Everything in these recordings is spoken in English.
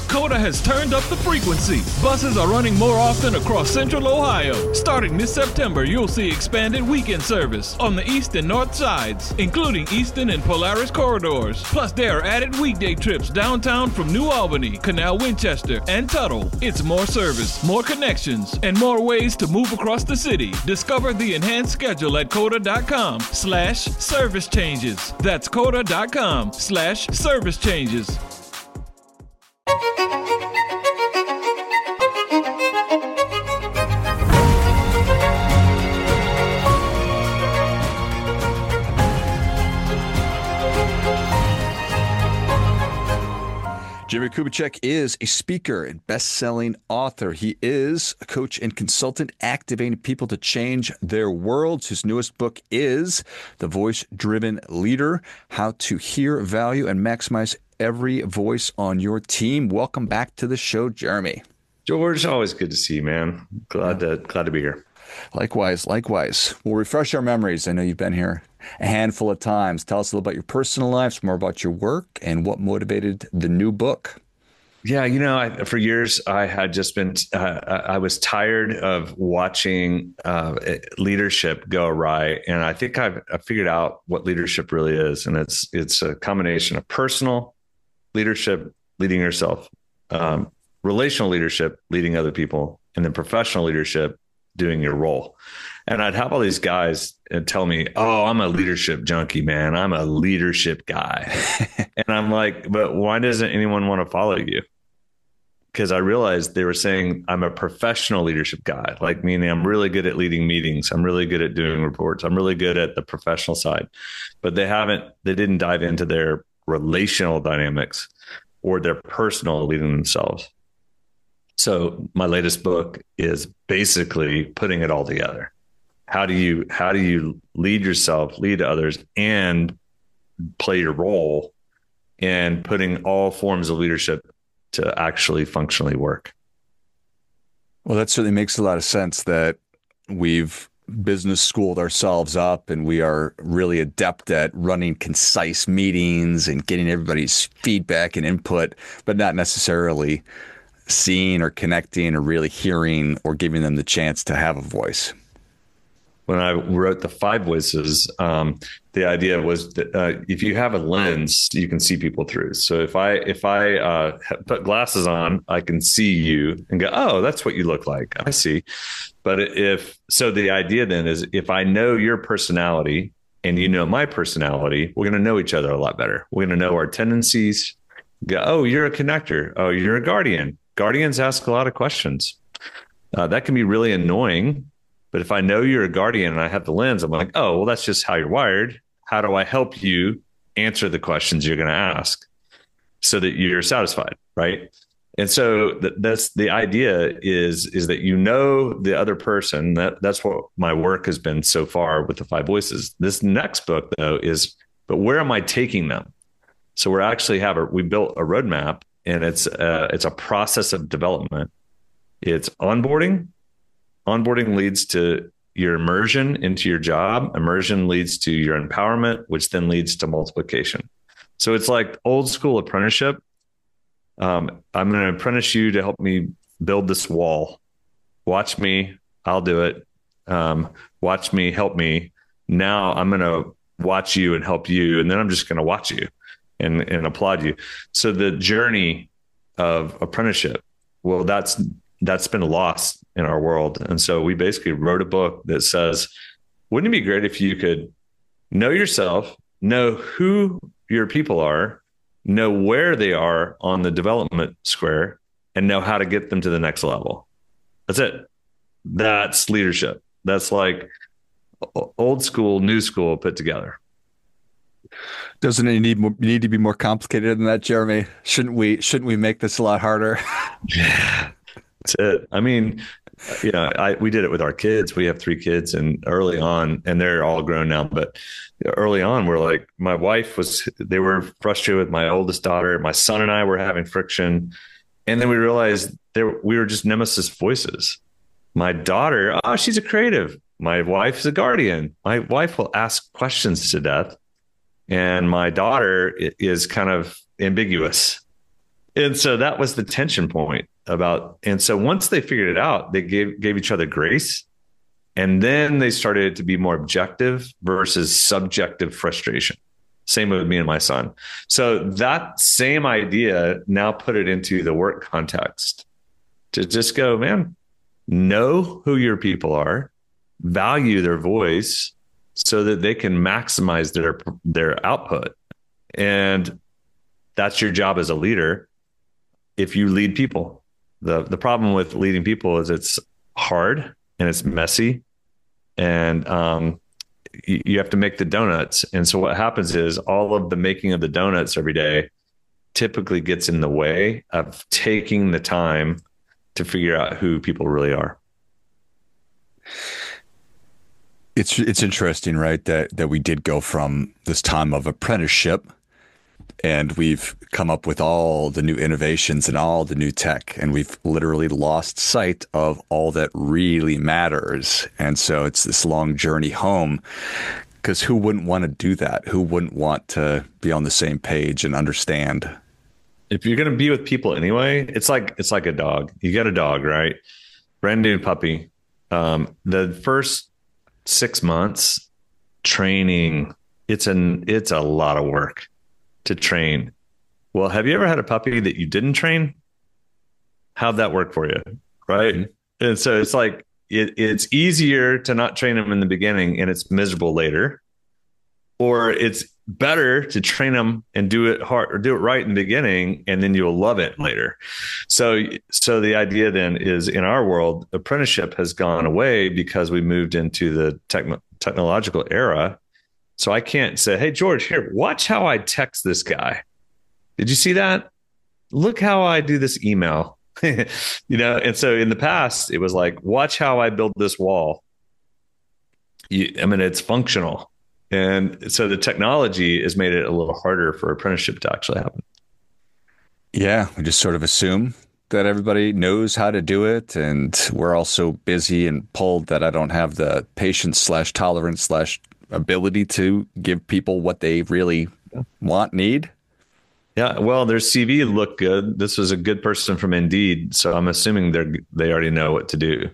Coda has turned up the frequency. Buses are running more often across Central Ohio. Starting this September, you'll see expanded weekend service on the east and north sides, including Easton and Polaris corridors. Plus, there are added weekday trips downtown from New Albany, Canal Winchester, and Tuttle. It's more service, more connections, and more ways to move across the city. Discover the enhanced schedule at coda.com/service changes. That's coda.com/service changes. Jeremy Kubicek is a speaker and best-selling author. He is a coach and consultant activating people to change their worlds. His newest book is The Voice-Driven Leader, How to Hear Value and Maximize Every Voice on Your Team. Welcome back to the show, Jeremy. George, always good to see you, man. Glad to be here. Likewise. We'll refresh our memories. I know you've been here a handful of times. Tell us a little about your personal life, more about your work, and what motivated the new book. Yeah, for years I had just been, I was tired of watching leadership go awry. And I think I figured out what leadership really is. And it's a combination of personal leadership, leading yourself, relational leadership, leading other people, and then professional leadership, doing your role. And I'd have all these guys tell me, "Oh, I'm a leadership junkie, man. I'm a leadership guy." And I'm like, "But why doesn't anyone want to follow you?" Because I realized they were saying I'm a professional leadership guy, like meaning I'm really good at leading meetings. I'm really good at doing reports. I'm really good at the professional side, but they didn't dive into their relational dynamics or their personal leading themselves. So my latest book is basically putting it all together. How do you lead yourself, lead others, and play your role, and putting all forms of leadership to actually functionally work? Well, that certainly makes a lot of sense that we've business schooled ourselves up and we are really adept at running concise meetings and getting everybody's feedback and input, but not necessarily seeing or connecting or really hearing or giving them the chance to have a voice. When I wrote the 5 Voices, the idea was that if you have a lens, you can see people through. So if I put glasses on, I can see you and go, "Oh, that's what you look like. I see." But the idea then is if I know your personality and you know my personality, we're going to know each other a lot better. We're going to know our tendencies. Go, "Oh, you're a connector. Oh, you're a guardian." Guardians ask a lot of questions. That can be really annoying. But if I know you're a guardian and I have the lens, I'm like, "Oh, well, that's just how you're wired. How do I help you answer the questions you're going to ask so that you're satisfied?" Right. And so that's the idea is that you know the other person. That's what my work has been so far with the 5 Voices. This next book, though, is, but where am I taking them? So we built a roadmap, and it's a process of development. It's onboarding. Onboarding leads to your immersion into your job. Immersion leads to your empowerment, which then leads to multiplication. So it's like old school apprenticeship. I'm going to apprentice you to help me build this wall. Watch me. I'll do it. Watch me, help me. Now I'm going to watch you and help you. And then I'm just going to watch you and applaud you. So the journey of apprenticeship, well, that's been lost in our world. And so we basically wrote a book that says, wouldn't it be great if you could know yourself, know who your people are, know where they are on the development square, and know how to get them to the next level? That's it. That's leadership. That's like old school, new school put together. Doesn't it need to be more complicated than that, Jeremy? Shouldn't we make this a lot harder? Yeah. That's it. I mean, we did it with our kids. We have 3 kids, and early on, and they're all grown now, but early on, we're like, my wife they were frustrated with my oldest daughter. My son and I were having friction. And then we realized we were just nemesis voices. My daughter, she's a creative. My wife is a guardian. My wife will ask questions to death. And my daughter is kind of ambiguous. And so that was the tension point and so once they figured it out, they gave each other grace. And then they started to be more objective versus subjective frustration. Same with me and my son. So that same idea, now put it into the work context to just go, man, know who your people are, value their voice so that they can maximize their output. And that's your job as a leader. If you lead people, the problem with leading people is it's hard and it's messy, and you have to make the donuts. And so what happens is all of the making of the donuts every day typically gets in the way of taking the time to figure out who people really are. It's interesting, right? That we did go from this time of apprenticeship, and we've come up with all the new innovations and all the new tech, and we've literally lost sight of all that really matters. And so it's this long journey home, because who wouldn't want to do that? Who wouldn't want to be on the same page and understand? If you're going to be with people anyway, it's like a dog. You got a dog, right? Brand new puppy. The first 6 months training, it's a lot of work to train. Well, have you ever had a puppy that you didn't train? How'd that work for you? Right. Mm-hmm. And so it's like, it's easier to not train them in the beginning and it's miserable later, or it's better to train them and do it hard or do it right in the beginning, and then you'll love it later. So the idea then is, in our world, apprenticeship has gone away because we moved into the technological era. So I can't say, hey, George, here, watch how I text this guy. Did you see that? Look how I do this email. And so in the past, it was like, watch how I build this wall. It's functional. And so the technology has made it a little harder for apprenticeship to actually happen. Yeah, we just sort of assume that everybody knows how to do it. And we're all so busy and pulled that I don't have the patience / tolerance / ability to give people what they really want, need. Yeah, well, their CV looked good. This was a good person from Indeed, so I'm assuming they already know what to do.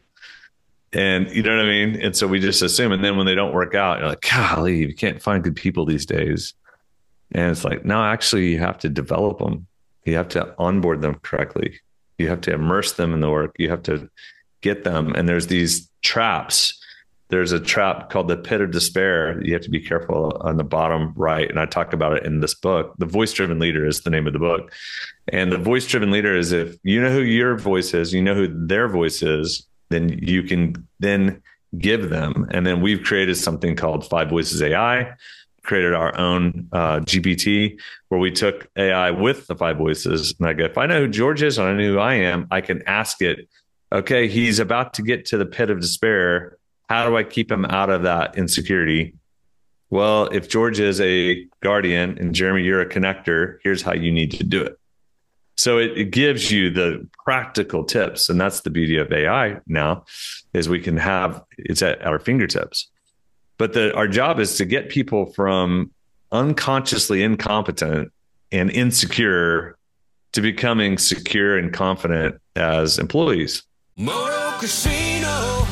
And you know what I mean? And so we just assume. And then when they don't work out, you're like, golly, you can't find good people these days. And it's like, no, actually, you have to develop them. You have to onboard them correctly. You have to immerse them in the work. You have to get them. And there's these traps. There's a trap called the pit of despair. You have to be careful on the bottom right. And I talk about it in this book. The Voice-Driven Leader is the name of the book. And the voice-driven leader is, if you know who your voice is, you know who their voice is, then you can then give them. And then we've created something called 5 Voices AI, created our own GPT, where we took AI with the 5 voices. And I go, if I know who George is and I know who I am, I can ask it, okay, he's about to get to the pit of despair. How do I keep him out of that insecurity? Well, if George is a guardian and Jeremy, you're a connector, here's how you need to do it. So it gives you the practical tips. And that's the beauty of AI now, is we can have, it's at our fingertips. But our job is to get people from unconsciously incompetent and insecure to becoming secure and confident as employees. Moto Casino,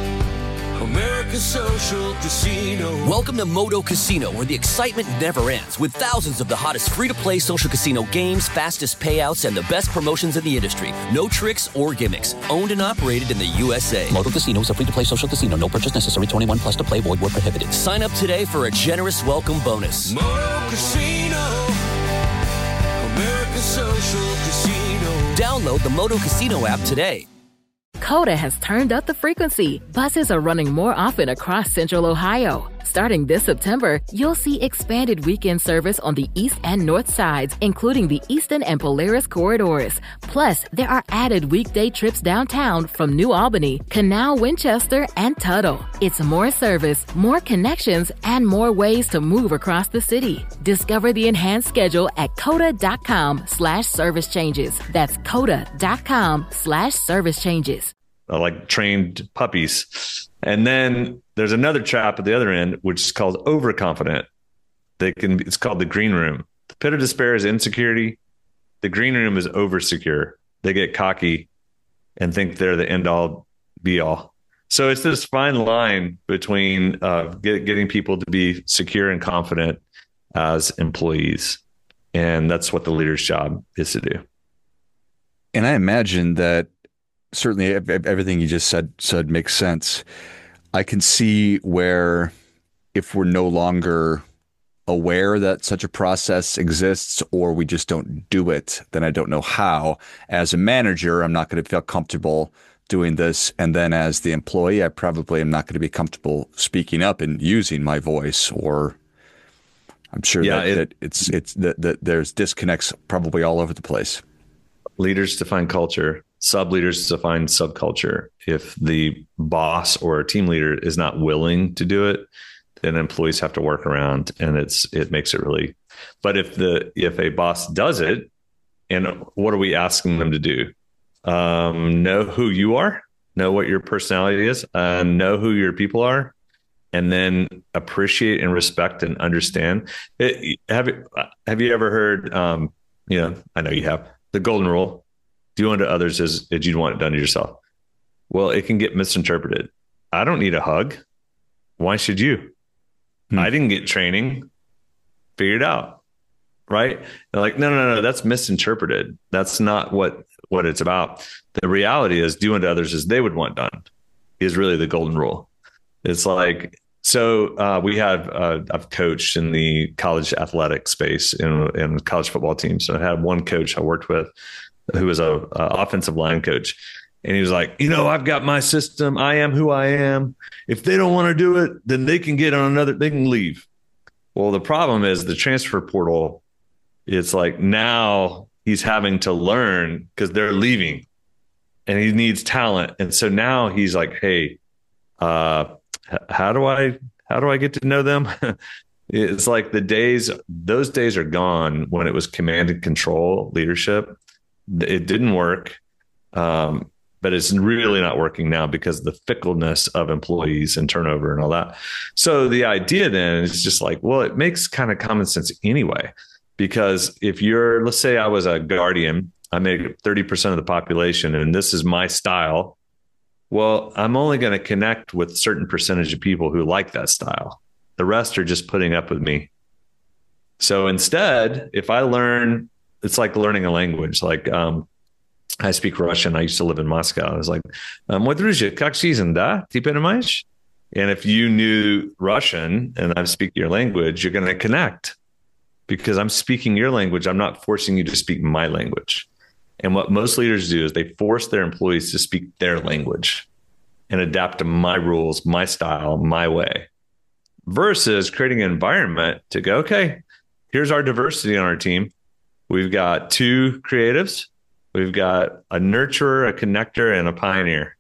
America's social casino. Welcome to Moto Casino, where the excitement never ends, with thousands of the hottest free-to-play social casino games, fastest payouts, and the best promotions in the industry. No tricks or gimmicks. Owned and operated in the USA. Moto Casino is a free-to-play social casino. No purchase necessary. 21 plus to play. Void where prohibited. Sign up today for a generous welcome bonus. Moto Casino, America's social casino. Download the Moto Casino app today. Coda has turned up the frequency. Buses are running more often across Central Ohio. Starting this September, you'll see expanded weekend service on the east and north sides, including the Eastern and Polaris corridors. Plus, there are added weekday trips downtown from New Albany, Canal, Winchester, and Tuttle. It's more service, more connections, and more ways to move across the city. Discover the enhanced schedule at coda.com/service changes. That's coda.com/service changes. Like trained puppies. And then there's another trap at the other end, which is called overconfident. It's called the green room. The pit of despair is insecurity. The green room is over secure. They get cocky and think they're the end all be all. So it's this fine line between getting people to be secure and confident as employees. And that's what the leader's job is to do. And I imagine that certainly everything you just said makes sense. I can see where if we're no longer aware that such a process exists, or we just don't do it, then I don't know how. As a manager, I'm not going to feel comfortable doing this. And then as the employee, I probably am not going to be comfortable speaking up and using my voice, or I'm sure that there's disconnects probably all over the place. Leaders define culture, sub-leaders define subculture. If the boss or a team leader is not willing to do it, then employees have to work around, and it makes it really. But if a boss does it, and what are we asking them to do? Know who you are, know what your personality is, know who your people are, and then appreciate and respect and understand. Have you ever heard? I know you have the golden rule: do unto others as you'd want it done to yourself. Well, it can get misinterpreted. I don't need a hug. Why should you? I didn't get training. Figure it out. Right? They're like, no, that's misinterpreted. That's not what it's about. The reality is do unto others as they would want done is really the golden rule. It's like, so I've coached in the college athletic space in college football teams. So I had one coach I worked with who was a offensive line coach. And he was like, I've got my system. I am who I am. If they don't want to do it, then they can get on they can leave. Well, the problem is the transfer portal. It's like now he's having to learn because they're leaving and he needs talent. And so now he's like, hey, how do I get to know them? It's like those days are gone when it was command and control leadership. It didn't work. But it's really not working now because of the fickleness of employees and turnover and all that. So the idea then is just like, well, it makes kind of common sense anyway, because if let's say I was a guardian, I make 30% of the population and this is my style. Well, I'm only going to connect with a certain percentage of people who like that style. The rest are just putting up with me. So instead, if I learn, it's like learning a language, like, I speak Russian. I used to live in Moscow. I was like, "Мой дружище, как жизнь, да? Ты понимаешь?" And if you knew Russian and I'm speaking your language, you're going to connect because I'm speaking your language. I'm not forcing you to speak my language. And what most leaders do is they force their employees to speak their language and adapt to my rules, my style, my way, versus creating an environment to go, okay, here's our diversity on our team. We've got 2 creatives. We've got a nurturer, a connector, and a pioneer.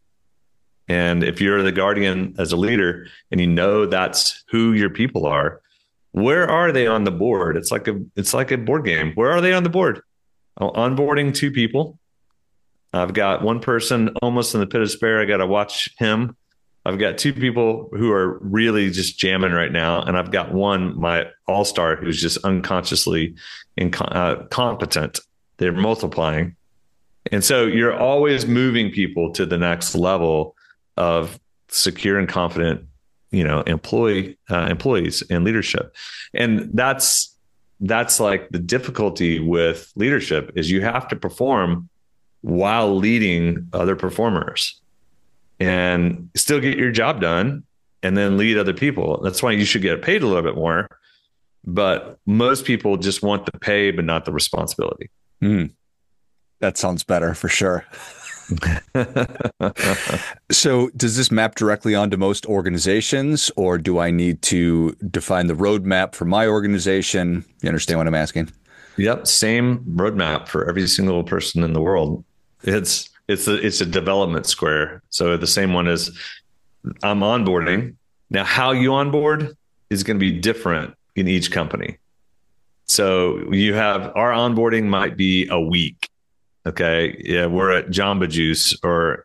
And if you're the guardian as a leader and you know that's who your people are, where are they on the board? It's like a board game. Where are they on the board? Onboarding 2 people. I've got one person almost in the pit of despair. I got to watch him. I've got 2 people who are really just jamming right now. And I've got one, my all-star, who's just unconsciously incompetent. They're multiplying. And so you're always moving people to the next level of secure and confident, employees and leadership. And that's like the difficulty with leadership is you have to perform while leading other performers and still get your job done and then lead other people. That's why you should get paid a little bit more. But most people just want the pay, but not the responsibility. That sounds better for sure. So does this map directly onto most organizations, or do I need to define the roadmap for my organization? You understand what I'm asking? Yep. Same roadmap for every single person in the world. It's a development square. So the same one is I'm onboarding. Now, how you onboard is going to be different in each company. So you have our onboarding might be a week. Okay. Yeah. We're at Jamba Juice or,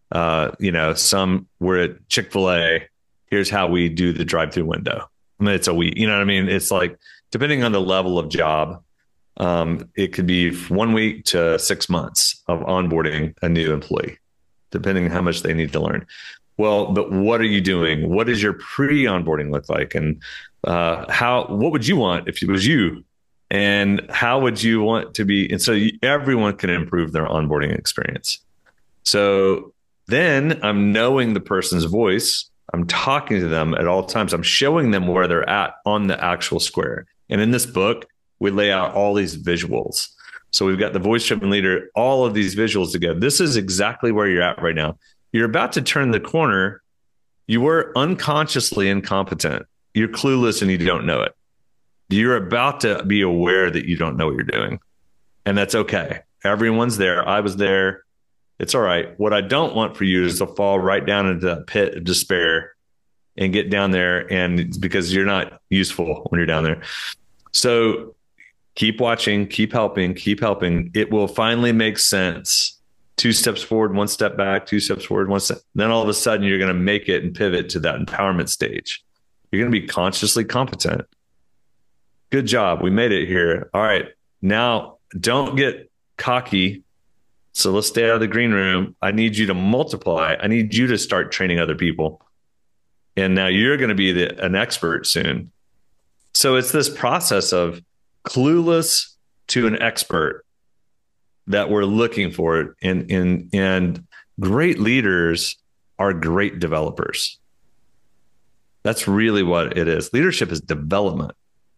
we're at Chick-fil-A. Here's how we do the drive-through window. I mean, it's a week, you know what I mean? It's like, depending on the level of job, It could be 1 week to 6 months of onboarding a new employee, depending on how much they need to learn. Well, but what are you doing? What does your pre-onboarding look like? And what would you want if it was you? And how would you want to be? And so everyone can improve their onboarding experience. So then I'm knowing the person's voice. I'm talking to them at all times. I'm showing them where they're at on the actual square. And in this book, we lay out all these visuals. So we've got the voice-driven leader, all of these visuals together. This is exactly where you're at right now. You're about to turn the corner. You were unconsciously incompetent. You're clueless and you don't know it. You're about to be aware that you don't know what you're doing. And that's okay. Everyone's there. I was there. It's all right. What I don't want for you is to fall right down into that pit of despair and get down there, and because you're not useful when you're down there. So keep watching, keep helping, keep helping. It will finally make sense. 2 steps forward, 1 step back, 2 steps forward, 1 step. Then all of a sudden you're going to make it and pivot to that empowerment stage. You're going to be consciously competent. Good job. We made it here. All right. Now don't get cocky. So let's stay out of the green room. I need you to multiply. I need you to start training other people. And now you're going to be an expert soon. So it's this process of clueless to an expert that we're looking for. And great leaders are great developers. That's really what it is. Leadership is development.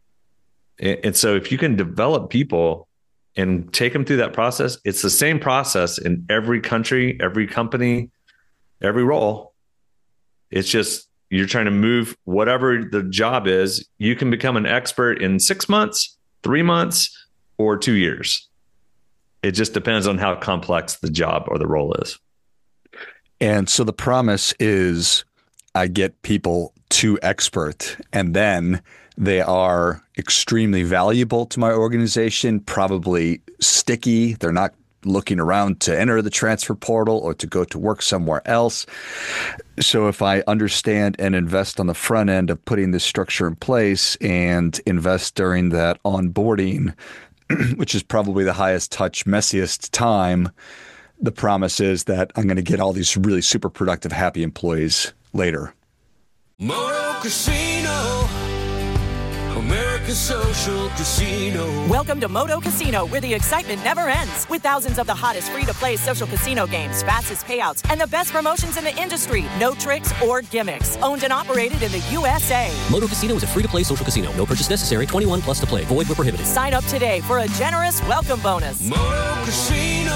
And so if you can develop people and take them through that process, it's the same process in every country, every company, every role. It's just you're trying to move whatever the job is. You can become an expert in 6 months, 3 months, or 2 years. It just depends on how complex the job or the role is. And so the promise is I get people to expert, and then they are extremely valuable to my organization, probably sticky. They're not looking around to enter the transfer portal or to go to work somewhere else. So if I understand and invest on the front end of putting this structure in place and invest during that onboarding, which is probably the highest touch, messiest time, the promise is that I'm going to get all these really super productive, happy employees later. Moto Casino, America's social casino. Welcome to Moto Casino, where the excitement never ends. With thousands of the hottest free-to-play social casino games, fastest payouts, and the best promotions in the industry. No tricks or gimmicks. Owned and operated in the USA. Moto Casino is a free-to-play social casino. No purchase necessary. 21 plus to play. Void where prohibited. Sign up today for a generous welcome bonus. Moto Casino,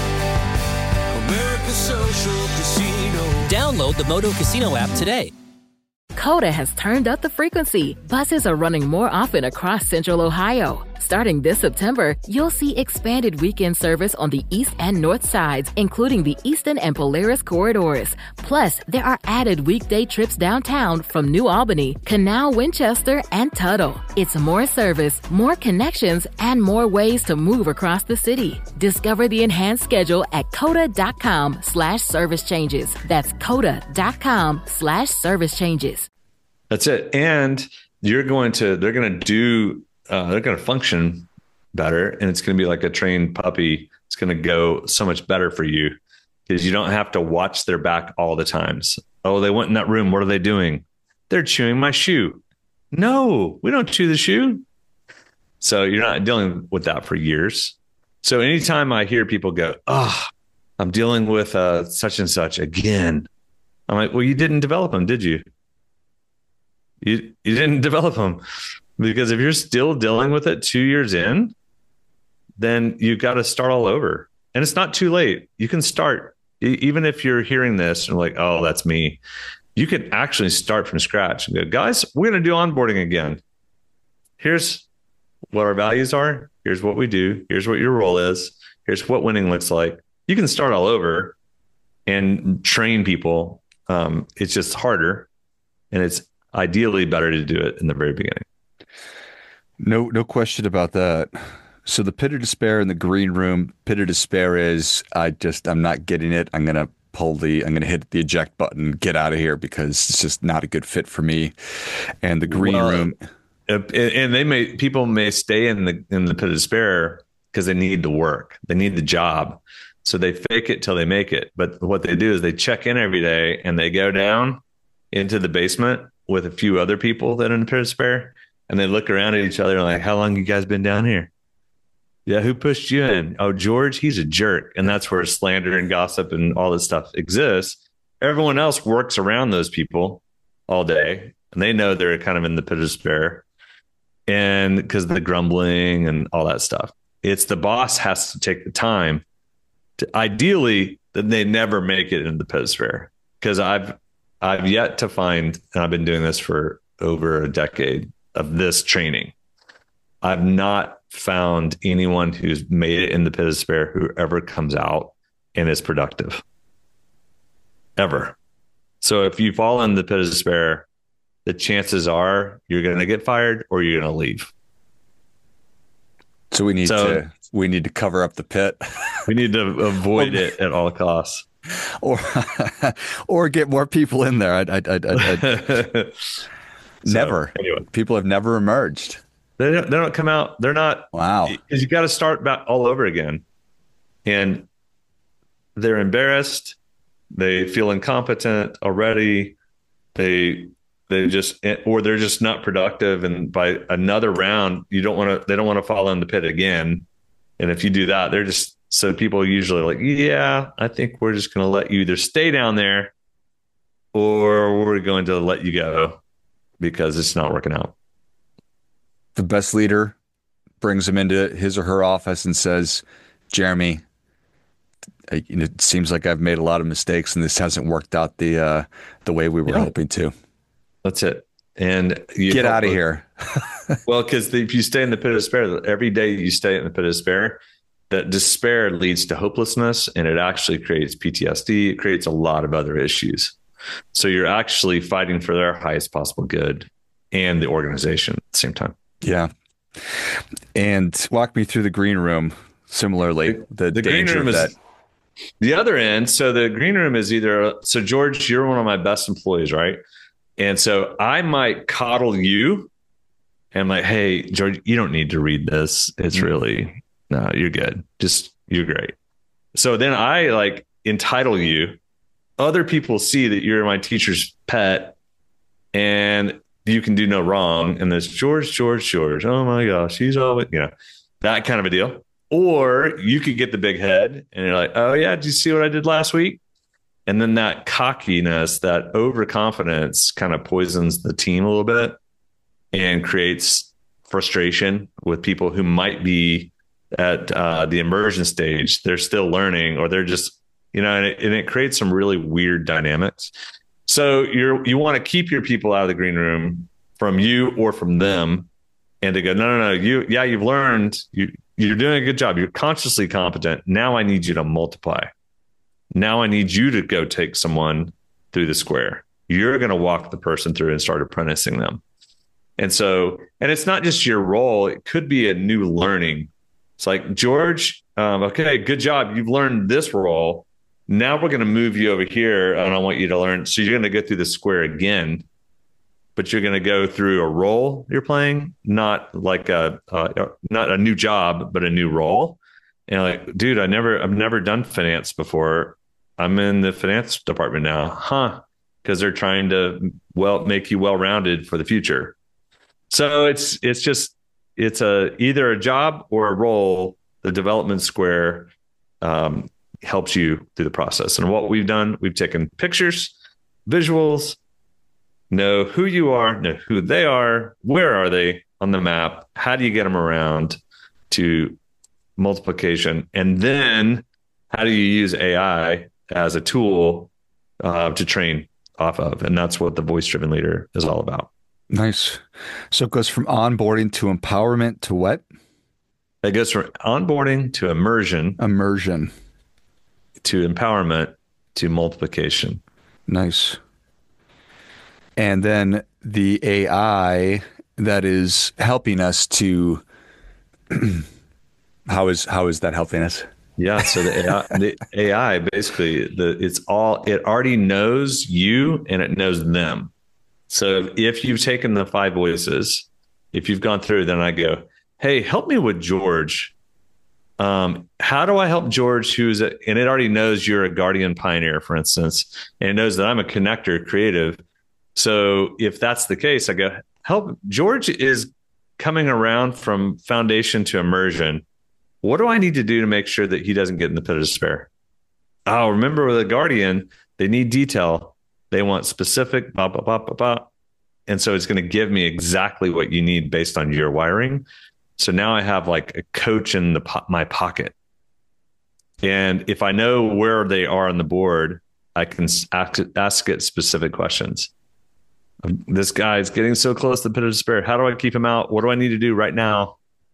America's social casino. Download the Moto Casino app today. Coda has turned up the frequency. Buses are running more often across Central Ohio. Starting this September, you'll see expanded weekend service on the east and north sides, including the Eastern and Polaris corridors. Plus, there are added weekday trips downtown from New Albany, Canal, Winchester, and Tuttle. It's more service, more connections, and more ways to move across the city. Discover the enhanced schedule at coda.com/service changes. That's coda.com/service changes. That's it. And they're going to function better, and it's going to be like a trained puppy. It's going to go so much better for you because you don't have to watch their back all the times. Oh, they went in that room. What are they doing? They're chewing my shoe. No, we don't chew the shoe. So you're not dealing with that for years. So anytime I hear people go, I'm dealing with such and such again, I'm like, well, you didn't develop them, did you? You didn't develop them, because if you're still dealing with it 2 years in, then you've got to start all over. And it's not too late. You can start, even if you're hearing this and like, oh, that's me. You can actually start from scratch and go, guys, we're going to do onboarding again. Here's what our values are. Here's what we do. Here's what your role is. Here's what winning looks like. You can start all over and train people. It's just harder, and it's ideally better to do it in the very beginning. No question about that. So the pit of despair in the green room, pit of despair is I'm not getting it. I'm going to hit the eject button, get out of here because it's just not a good fit for me. And the green room. And people may stay in the pit of despair because they need the work, they need the job, so they fake it till they make it. But what they do is they check in every day and they go down into the basement with a few other people that are in the pit of despair, and they look around at each other and like, how long you guys been down here? Yeah, who pushed you in? Oh, George, he's a jerk. And that's where slander and gossip and all this stuff exists. Everyone else works around those people all day, and they know they're kind of in the pit of despair, and because of the grumbling and all that stuff. It's the boss has to take the time to, ideally, that they never make it into the pit of despair. Because I've yet to find, and I've been doing this for over a decade of this training, I've not found anyone who's made it in the pit of despair who ever comes out and is productive. Ever. So if you fall in the pit of despair, the chances are you're going to get fired or you're going to leave. So we need to cover up the pit. We need to avoid it at all costs, or get more people in there. Never. Anyway. People have never emerged. They don't come out. They're not. Wow. Because you got to start back all over again, and they're embarrassed. They feel incompetent already. They're just not productive. And by another round, they don't want to fall in the pit again. And if you do that, so people usually like, yeah, I think we're just going to let you either stay down there or we're going to let you go because it's not working out. The best leader brings him into his or her office and says, Jeremy, it seems like I've made a lot of mistakes and this hasn't worked out the way we were hoping to. That's it. And you get out of here. Well, because if you stay in the pit of despair, every day you stay in the pit of despair, that despair leads to hopelessness, and it actually creates PTSD. It creates a lot of other issues. So you're actually fighting for their highest possible good and the organization at the same time. Yeah. And walk me through the green room. Similarly, the green room is the other end. So the green room is so George, you're one of my best employees, right? And so I might coddle you and I'm like, hey, George, you don't need to read this. It's really, no, you're good. You're great. So then I like entitle you. Other people see that you're my teacher's pet and you can do no wrong. And there's George. Oh my gosh, he's always, that kind of a deal. Or you could get the big head and you're like, oh yeah, did you see what I did last week? And then that cockiness, that overconfidence kind of poisons the team a little bit and creates frustration with people who might be at the immersion stage. They're still learning, or they're just, and it creates some really weird dynamics. So you want to keep your people out of the green room from you or from them, and to go, no, you've learned, you're doing a good job. You're consciously competent. Now I need you to multiply. Now I need you to go take someone through the square. You're going to walk the person through and start apprenticing them. And it's not just your role. It could be a new learning. It's like, George, okay, good job. You've learned this role. Now we're going to move you over here and I want you to learn. So you're going to go through the square again, but you're going to go through a role you're playing, not like not a new job, but a new role. And like, dude, I've never done finance before. I'm in the finance department now. Because they're trying to make you well-rounded for the future. So it's either a job or a role. The development square helps you through the process. And what we've done, we've taken pictures, visuals, know who you are, know who they are, where are they on the map, how do you get them around to multiplication, and then how do you use AI as a tool to train off of. And that's what the voice-driven leader is all about. Nice. So it goes from onboarding to empowerment to what? It goes from onboarding to immersion to empowerment to multiplication. Nice. And then the AI that is helping us to how is that helping us? Yeah. So the AI basically, it already knows you and it knows them. So if you've taken the 5 voices if you've gone through, then I go, hey, help me with George. How do I help George, and it already knows you're a Guardian Pioneer, for instance, and it knows that I'm a connector creative. So if that's the case, I go, help. George is coming around from foundation to immersion. What do I need to do to make sure that he doesn't get in the pit of despair? Oh, remember with a Guardian, they need detail. They want specific, blah, blah, blah, blah, blah. And so it's going to give me exactly what you need based on your wiring. So now I have like a coach in my pocket. And if I know where they are on the board, I can ask it specific questions. This guy's getting so close to the pit of despair. How do I keep him out? What do I need to do right now?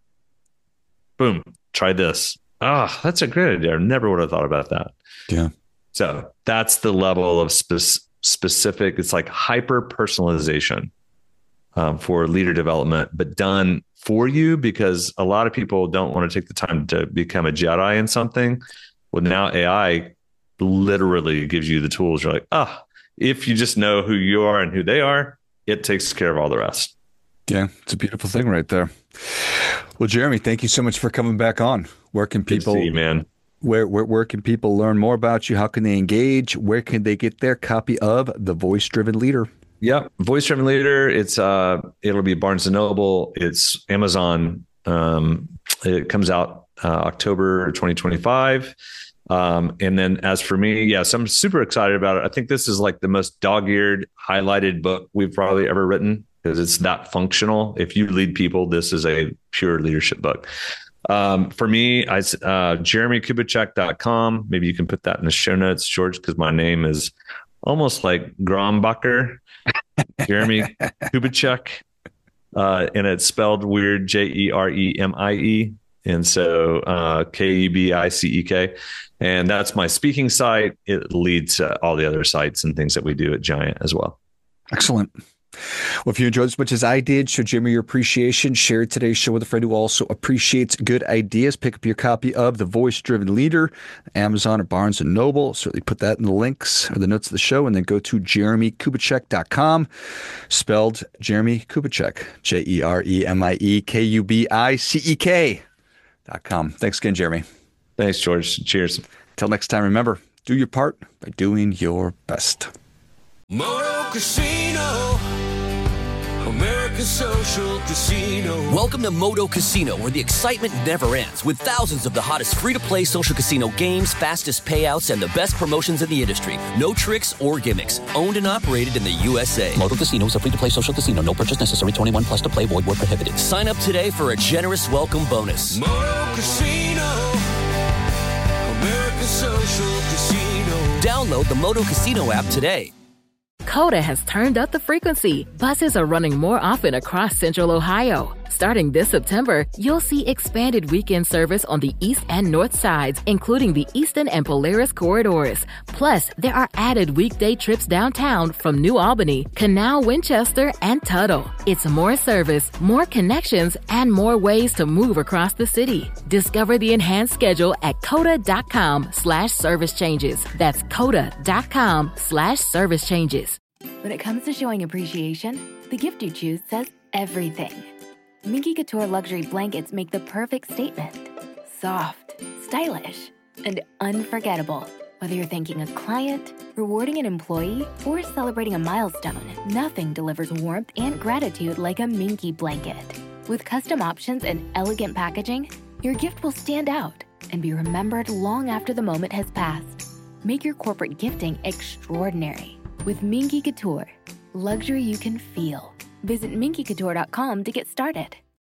Boom. Try this. That's a great idea. I never would have thought about that. Yeah. So that's the level of specific. It's like hyper personalization for leader development, but done for you, because a lot of people don't want to take the time to become a Jedi in something. Well, now AI literally gives you the tools. You're like, if you just know who you are and who they are, it takes care of all the rest. Yeah, it's a beautiful thing right there. Well, Jeremy, thank you so much for coming back on. Where can people, good to see you, man. Where can people learn more about you? How can they engage? Where can they get their copy of The Voice Driven Leader? Yep, Voice Driven Leader. It'll be Barnes & Noble. It's Amazon. It comes out October 2025. And then as for me, so I'm super excited about it. I think this is like the most dog-eared, highlighted book we've probably ever written, because it's that functional. If you lead people, this is a pure leadership book. For me, JeremyKubicek.com. Maybe you can put that in the show notes, George, because my name is almost like Grombacher. Jeremy Kubicek. And it's spelled weird, Jeremie. And so Kubicek. And that's my speaking site. It leads to all the other sites and things that we do at Giant as well. Excellent. Well, if you enjoyed as much as I did, show Jeremy your appreciation. Share today's show with a friend who also appreciates good ideas. Pick up your copy of The Voice Driven Leader, Amazon or Barnes & Noble. Certainly put that in the links or the notes of the show, and then go to JeremyKubicek.com, spelled Jeremy Kubicek, JeremieKubicek.com. Thanks again, Jeremy. Thanks, George. Cheers. Until next time, remember, do your part by doing your best. Moto Casino, American Social Casino. Welcome to Moto Casino, where the excitement never ends, with thousands of the hottest free-to-play social casino games, fastest payouts, and the best promotions in the industry. No tricks or gimmicks. Owned and operated in the USA. Moto Casino is a free-to-play social casino. No purchase necessary. 21 plus to play. Void where prohibited. Sign up today for a generous welcome bonus. Moto Casino, American Social Casino. Download the Moto Casino app today. Coda has turned up the frequency. Buses are running more often across Central Ohio. Starting this September, you'll see expanded weekend service on the east and north sides, including the Eastern and Polaris corridors. Plus, there are added weekday trips downtown from New Albany, Canal, Winchester, and Tuttle. It's more service, more connections, and more ways to move across the city. Discover the enhanced schedule at coda.com/service changes. That's coda.com/service changes. When it comes to showing appreciation, the gift you choose says everything. Minky Couture luxury blankets make the perfect statement. Soft, stylish, and unforgettable. Whether you're thanking a client, rewarding an employee, or celebrating a milestone, nothing delivers warmth and gratitude like a Minky blanket. With custom options and elegant packaging, your gift will stand out and be remembered long after the moment has passed. Make your corporate gifting extraordinary with Minky Couture. Luxury you can feel. Visit minkycouture.com to get started.